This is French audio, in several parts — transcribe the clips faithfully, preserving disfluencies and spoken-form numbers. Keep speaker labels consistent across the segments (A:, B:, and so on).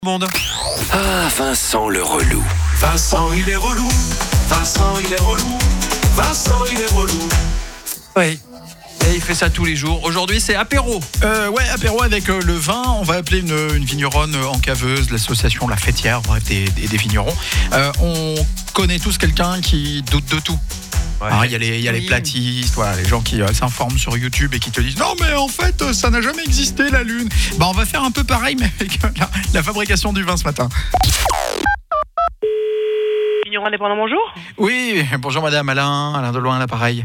A: Monde.
B: Ah, Vincent le relou.
C: Vincent, il est relou. Vincent, il est relou. Vincent, il est relou.
A: Oui. Et il fait ça tous les jours. Aujourd'hui, c'est apéro.
D: Euh, ouais, apéro avec euh, le vin. On va appeler une, une vigneronne encaveuse, l'association La Fêtière, bref, des, des, des vignerons. Euh, on connaît tous quelqu'un qui doute de tout. Il ouais. y a les, y a oui. les platistes, voilà, les gens qui euh, s'informent sur YouTube et qui te disent non mais en fait ça n'a jamais existé la lune. Bah on va faire un peu pareil mais avec la, la fabrication du vin ce matin.
E: Vigneron indépendant, bonjour.
D: Oui, bonjour madame, Alain, Alain Deloin à l'appareil.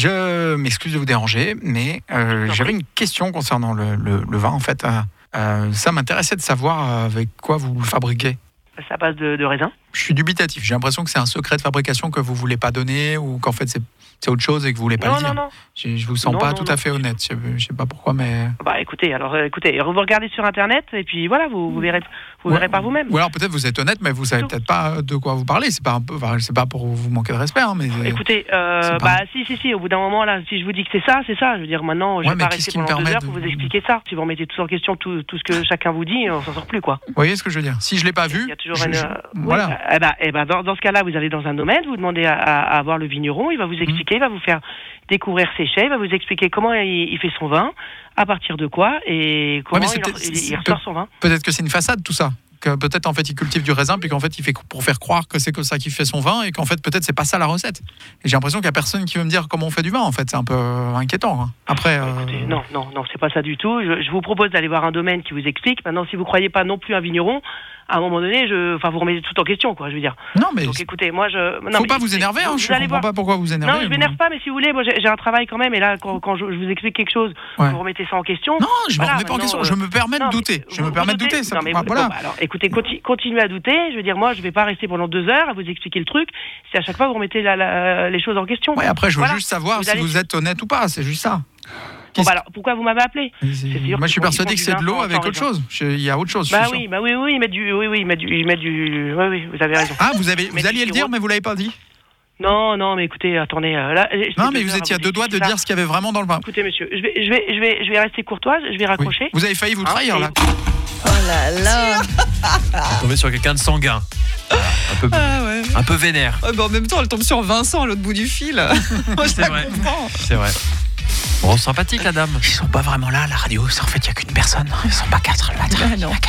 D: Je m'excuse de vous déranger, mais euh, j'avais une question concernant le, le, le vin en fait. Euh, euh, ça m'intéressait de savoir avec quoi vous le fabriquez.
E: Ça passe de, de raisin.
D: Je suis dubitatif. J'ai l'impression que c'est un secret de fabrication que vous voulez pas donner ou qu'en fait c'est, c'est autre chose et que vous voulez pas
E: non,
D: le dire.
E: Non, non,
D: je, je vous sens
E: non.
D: pas
E: non,
D: tout
E: non.
D: à fait honnête. Je, je sais pas pourquoi, mais.
E: Bah écoutez, alors euh, écoutez, vous regardez sur internet et puis voilà, vous, vous verrez, vous
D: ouais.
E: verrez par vous-même.
D: Ou alors peut-être vous êtes honnête, mais vous savez peut-être pas de quoi vous parlez. C'est pas un peu, enfin, c'est pas pour vous manquer de respect, hein, mais.
E: Écoutez, euh, bah pas... si, si, si. Au bout d'un moment là, si je vous dis que c'est ça, c'est ça. Je veux dire, maintenant, je
D: ouais,
E: vais pas rester pendant deux heures pour
D: de...
E: vous expliquer ça. Si vous remettez tout en question, tout, tout ce que chacun vous dit, on s'en sort plus, quoi.
D: Vous voyez ce que je veux dire? Si je l'ai pas vu.
E: Il y a toujours
D: je,
E: une.
D: Je...
E: Oui,
D: voilà.
E: Bah, eh bah, eh bah, dans, dans ce cas-là, vous allez dans un domaine, vous demandez à, à, à voir le vigneron, il va vous expliquer, mmh. il va vous faire découvrir ses chais, il va vous expliquer comment il, il fait son vin, à partir de quoi et comment
D: ouais,
E: il, il, il ressort son vin.
D: Peut-être que c'est une façade tout ça. Que peut-être en fait il cultive du raisin puis qu'en fait il fait pour faire croire que c'est que ça qui fait son vin et qu'en fait peut-être c'est pas ça la recette. Et j'ai l'impression qu'il y a personne qui veut me dire comment on fait du vin en fait, c'est un peu inquiétant. Hein. Après euh...
E: Écoutez, non non non, c'est pas ça du tout. Je, je vous propose d'aller voir un domaine qui vous explique. Maintenant si vous croyez pas non plus un vigneron, à un moment donné, je enfin vous remettez tout en question quoi, je veux dire.
D: Non mais
E: donc écoutez, moi je non,
D: faut
E: mais,
D: pas vous énerver hein,
E: vous
D: je comprends voir... pas pourquoi vous énervez.
E: Non, je m'énerve pas mais si vous voulez, moi j'ai, j'ai un travail quand même et là quand, quand je, je vous explique quelque chose, ouais. vous remettez ça en question.
D: Non, je voilà, me remets pas en question, euh... je me permets de non, douter. Je me permets de douter ça.
E: Non, mais
D: enfin, voilà.
E: Bon, bah, alors écoutez, continue continuez à douter, je veux dire, moi, je vais pas rester pendant deux heures à vous expliquer le truc, si à chaque fois vous remettez la, la, les choses en question.
D: Ouais, après, je veux voilà. juste savoir vous si allez... vous êtes honnête ou pas, c'est juste ça.
E: Bon, bah alors, pourquoi vous m'avez appelé?
D: Moi, je suis persuadé que c'est de l'eau avec autre chose. Il y a autre chose.
E: Bah oui, bah oui, oui, ils mettent du, oui, oui, ils mettent du, ils mettent du, oui, oui, vous avez raison.
D: Ah, vous avez, vous alliez le dire, mais vous l'avez pas dit.
E: Non, non, mais écoutez, attendez. Euh, là,
D: non, mais vous étiez à deux doigts de dire ce qu'il y avait vraiment dans le vin.
E: Écoutez, monsieur, je vais, je vais, je vais, je vais rester courtoise, je vais raccrocher.
D: Oui. Vous avez failli vous trahir, hein, là.
F: Oh là là.
A: Tomber sur quelqu'un de sanguin. Un peu, ah ouais. un peu vénère.
F: Ouais, bah en même temps, elle tombe sur Vincent à l'autre bout du fil. Moi, je
A: c'est vrai.
F: comprends.
A: C'est vrai. Bon, sympathique la dame.
D: Ils sont pas vraiment là à la radio. En fait, il y a qu'une personne. Ils sont pas quatre le matin.
F: Bah, non.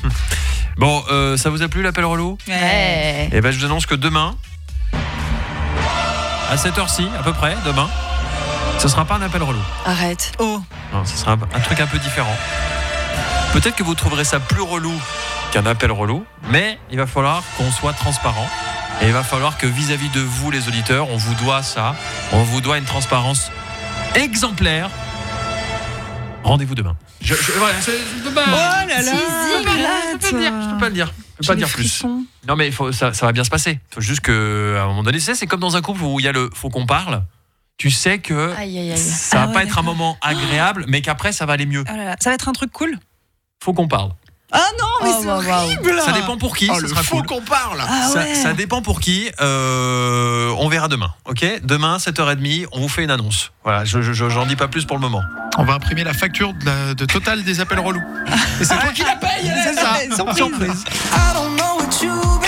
A: Bon, euh, ça vous a plu l'appel relou?
F: Ouais.
A: Et ben, je vous annonce que demain, à cette heure-ci, à peu près, demain, ce sera pas un appel relou.
F: Arrête. Oh.
A: Non, ce sera un, un truc un peu différent. Peut-être que vous trouverez ça plus relou qu'un appel relou, mais il va falloir qu'on soit transparent. Et il va falloir que vis-à-vis de vous, les auditeurs, on vous doit ça. On vous doit une transparence exemplaire. Rendez-vous demain. Je, je, voilà, c'est, c'est pas,
F: oh là là,
A: je peux pas le dire. Je peux pas le dire. Je peux pas dire plus. Non mais il faut, ça, ça va bien se passer. Il faut juste que, à un moment donné, c'est, c'est comme dans un couple où il y a le, faut qu'on parle. Tu sais que
F: aïe, aïe, aïe.
A: ça va
F: ah,
A: pas
F: ouais,
A: être
F: d'accord.
A: un moment agréable, mais qu'après ça va aller mieux.
F: Oh là là. Ça va être un truc cool.
A: Faut qu'on parle.
F: Ah non, mais
D: oh,
F: c'est
D: wow,
F: horrible.
D: wow.
A: Ça dépend pour qui.
D: Oh,
A: ça
D: le
A: sera
D: faut
A: cool.
D: qu'on parle.
F: Ah
A: ça,
F: ouais.
A: ça dépend pour qui. Euh, on verra demain. Ok. Demain, sept heures trente, on vous fait une annonce. Voilà. Je, je, j'en dis pas plus pour le moment.
D: On va imprimer la facture de, la, de Total des appels relous. Et c'est toi qui la paye.
F: C'est ça. Surprise.
C: I don't know what you